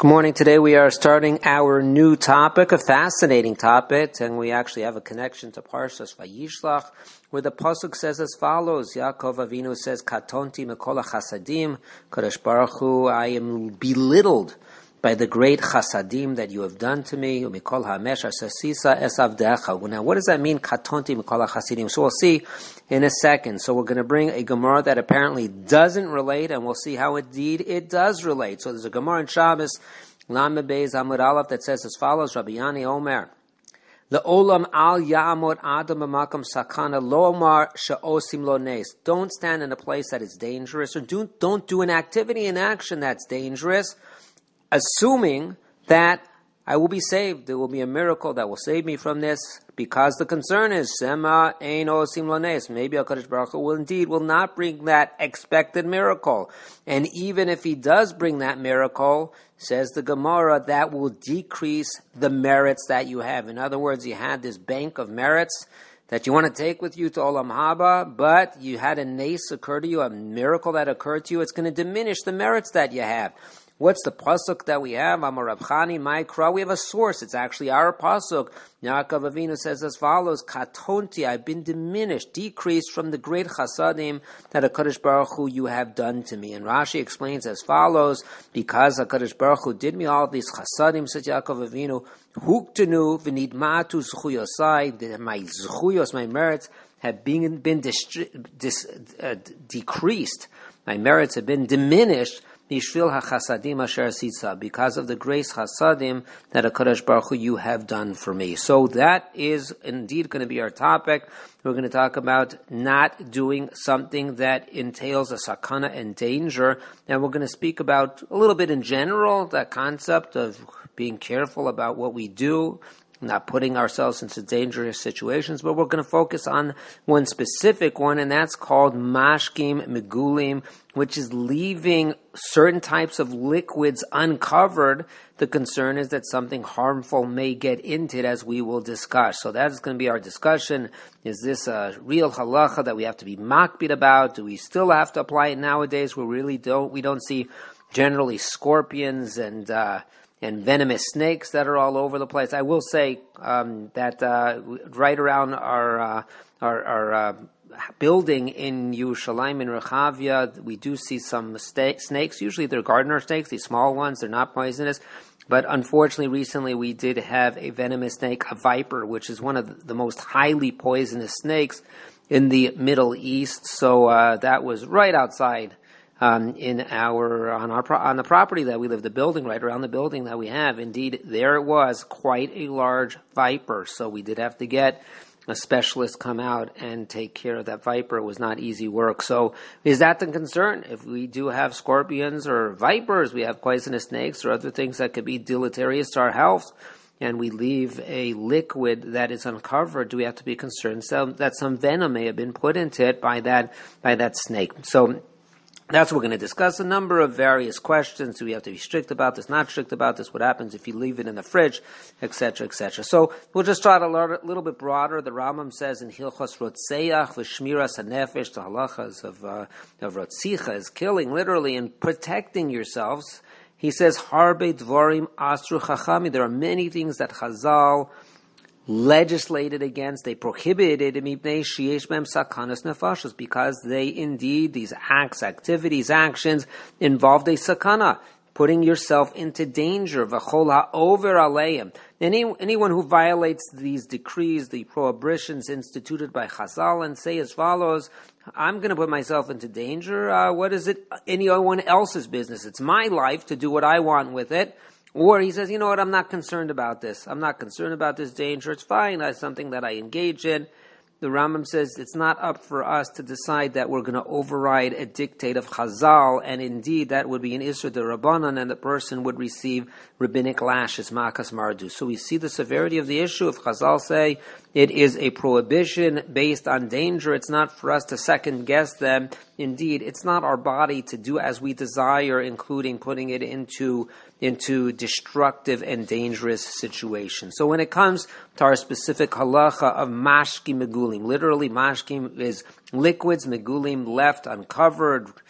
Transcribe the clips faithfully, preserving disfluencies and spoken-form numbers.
Good morning. Today we are starting our new topic, a fascinating topic, and we actually have a connection to Parshas Vayishlach, where the pasuk says as follows: Yaakov Avinu says, "Katonti mikol chasadim, Kadosh Baruch Hu, I am belittled by the great chasadim that you have done to me. Mikol hamesh asasisa es avdecha." Now, what does that mean? Katonti mikol chasadim. So we'll see in a second. So we're going to bring a Gemara that apparently doesn't relate, and we'll see how indeed it does relate. So there's a Gemara in Shabbos, Lamed Beis Amud Aleph, that says as follows: Rabbi Yani Omer, Le'olam al ya'amod adam b'makam sakana lo omar she'osim lo nes. Don't stand in a place that is dangerous, or do, don't do an activity in action that's dangerous, assuming that I will be saved. There will be a miracle that will save me from this, because the concern is Sema ein osim lo nes. Maybe HaKadosh Baruch Hu will indeed will not bring that expected miracle. And even if he does bring that miracle, says the Gemara, that will decrease the merits that you have. In other words, you had this bank of merits that you want to take with you to Olam Haba, but you had a nace occur to you, a miracle that occurred to you. It's going to diminish the merits that you have. What's the pasuk that we have? Amar Rav Chani Maikra. We have a source. It's actually our pasuk. Yaakov Avinu says as follows: Katonti, I've been diminished, decreased from the great chasadim that HaKadosh Baruch Hu you have done to me. And Rashi explains as follows: because HaKadosh Baruch Hu did me all these chasadim, says Yaakov Avinu, huktenu v'nidmatu zchuyosai, that my zchuyos, my merits, have been, been distri- dis, uh, decreased. My merits have been diminished, because of the grace chasadim that HaKadosh Baruch Hu you have done for me. So that is indeed going to be our topic. We're going to talk about not doing something that entails a sakana and danger. And we're going to speak about a little bit in general, that concept of being careful about what we do, not putting ourselves into dangerous situations, but we're going to focus on one specific one, and that's called mashkim megulim, which is leaving certain types of liquids uncovered. The concern is that something harmful may get into it, as we will discuss. So that is going to be our discussion. Is this a real halacha that we have to be makbid about? Do we still have to apply it nowadays? We really don't. We don't see generally scorpions and uh and venomous snakes that are all over the place. I will say um, that uh, right around our uh, our, our uh, building in Yerushalayim, in Rechavia, we do see some sta- snakes. Usually they're gardener snakes, these small ones. They're not poisonous. But unfortunately, recently we did have a venomous snake, a viper, which is one of the most highly poisonous snakes in the Middle East. So uh, that was right outside Um, in our on our on the property that we live, the building right around the building that we have. Indeed, there it was, quite a large viper. So we did have to get a specialist come out and take care of that viper. It was not easy work. So is that the concern? If we do have scorpions or vipers, we have poisonous snakes or other things that could be deleterious to our health, and we leave a liquid that is uncovered, do we have to be concerned so that some venom may have been put into it by that by that snake? So that's what we're going to discuss. A number of various questions. Do we have to be strict about this, not strict about this? What happens if you leave it in the fridge, et cetera, et cetera. So we'll just try to learn a little bit broader. The Rambam says in Hilchos Rotzeach v'Shmiras HaNefesh, the halachas of, uh, of Rotzicha is killing, literally, and protecting yourselves. He says, Harbe Dvorim Astru Chachami. There are many things that Chazal legislated against, they prohibited because they indeed, these acts, activities, actions involved a sakana, putting yourself into danger. Over aleim. Any, anyone who violates these decrees, the prohibitions instituted by Chazal, and say as follows: I'm going to put myself into danger. Uh, what is it? Anyone else's business? It's my life to do what I want with it. Or he says, you know what, I'm not concerned about this. I'm not concerned about this danger. It's fine. That's something that I engage in. The Rambam says it's not up for us to decide that we're going to override a dictate of Chazal, and indeed that would be an Isra D'Rabbanan, and the person would receive rabbinic lashes, makas mardu. So we see the severity of the issue. If Chazal say it is a prohibition based on danger, it's not for us to second guess them. Indeed, it's not our body to do as we desire, including putting it into into destructive and dangerous situations. So when it comes to our specific halacha of mashkim megulim, literally mashkim is liquids, megulim left uncovered,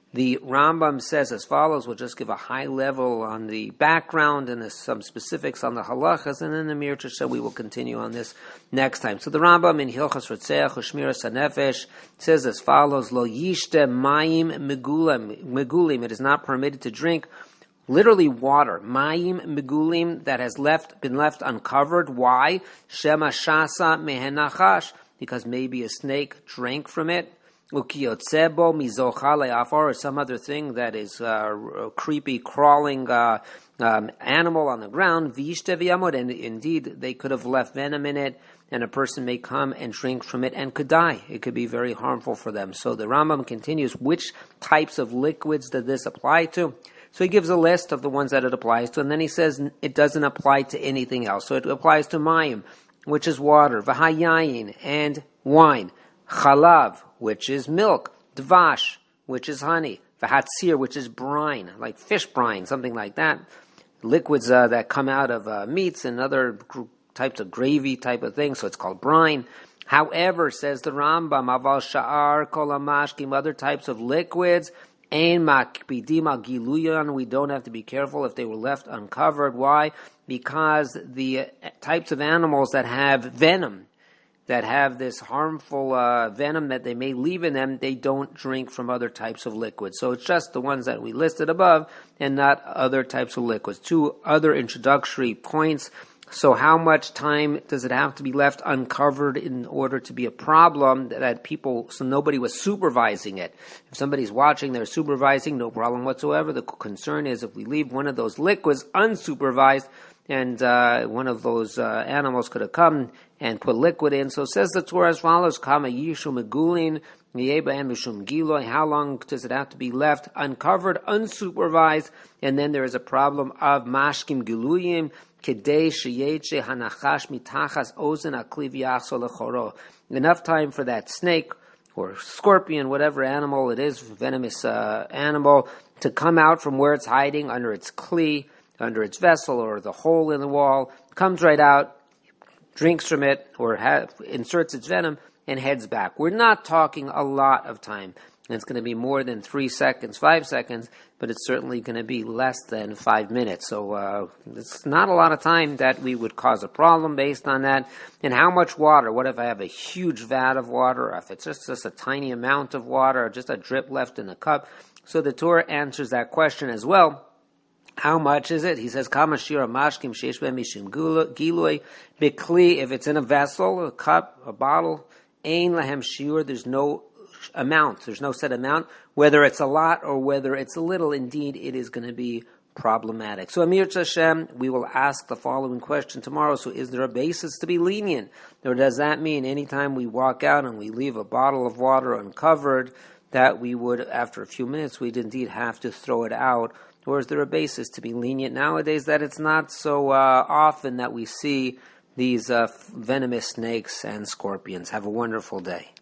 The Rambam says as follows. We'll just give a high level on the background and some specifics on the halachas, and then the Mir Sheh we will continue on this next time. So the Rambam in Hilchos Rotzeach U'Shmiras HaNefesh says as follows: Lo yishte mayim megulim. Megulim. It is not permitted to drink literally water. Mayim megulim that has left been left uncovered. Why? Shema shasa mehenachash. Because maybe a snake drank from it. Ukiotsebo mizochale afar, or some other thing that is uh, a creepy crawling uh, um, animal on the ground. Vishte v'yamod, and indeed they could have left venom in it, and a person may come and drink from it and could die. It could be very harmful for them. So the Rambam continues, which types of liquids does this apply to? So he gives a list of the ones that it applies to, and then he says it doesn't apply to anything else. So it applies to mayim, which is water, v'hayayin, and wine, chalav, which is milk, dvash, which is honey, v'hatzir, which is brine, like fish brine, something like that. Liquids uh, that come out of uh, meats and other gr- types of gravy type of things, so it's called brine. However, says the Rambam, aval sha'ar kol hamashkim, other types of liquids, ein makpidim al giluyan, we don't have to be careful if they were left uncovered. Why? Because the types of animals that have venom, that have this harmful uh, venom that they may leave in them, they don't drink from other types of liquids. So it's just the ones that we listed above and not other types of liquids. Two other introductory points. So how much time does it have to be left uncovered in order to be a problem that people, so nobody was supervising it? If somebody's watching, they're supervising, no problem whatsoever. The concern is if we leave one of those liquids unsupervised, and uh, one of those uh, animals could have come and put liquid in. So it says the Torah as follows, Kama yishu megulin, mieba and mishum giloy. How long does it have to be left uncovered, unsupervised? And then there is a problem of mashkim giluyim, kedei sheyeche hanachash mitachas ozen akliv yachso lechoro. Enough time for that snake or scorpion, whatever animal it is, venomous uh, animal, to come out from where it's hiding under its kli, under its vessel or the hole in the wall, comes right out, drinks from it, or ha- inserts its venom, and heads back. We're not talking a lot of time. It's going to be more than three seconds, five seconds, but it's certainly going to be less than five minutes. So uh, it's not a lot of time that we would cause a problem based on that. And how much water? What if I have a huge vat of water? If it's just, just a tiny amount of water, or just a drip left in the cup? So the Torah answers that question as well. How much is it? He says, Kama shira mashkim sheish ben mishum gilui bikli. If it's in a vessel, a cup, a bottle, ein lahem shiur. There's no amount. There's no set amount. Whether it's a lot or whether it's a little, indeed, it is going to be problematic. So, Amir Hashem, we will ask the following question tomorrow. So, is there a basis to be lenient, or does that mean anytime we walk out and we leave a bottle of water uncovered, that we would, after a few minutes, we'd indeed have to throw it out? Or is there a basis to be lenient nowadays that it's not so uh, often that we see these uh, venomous snakes and scorpions? Have a wonderful day.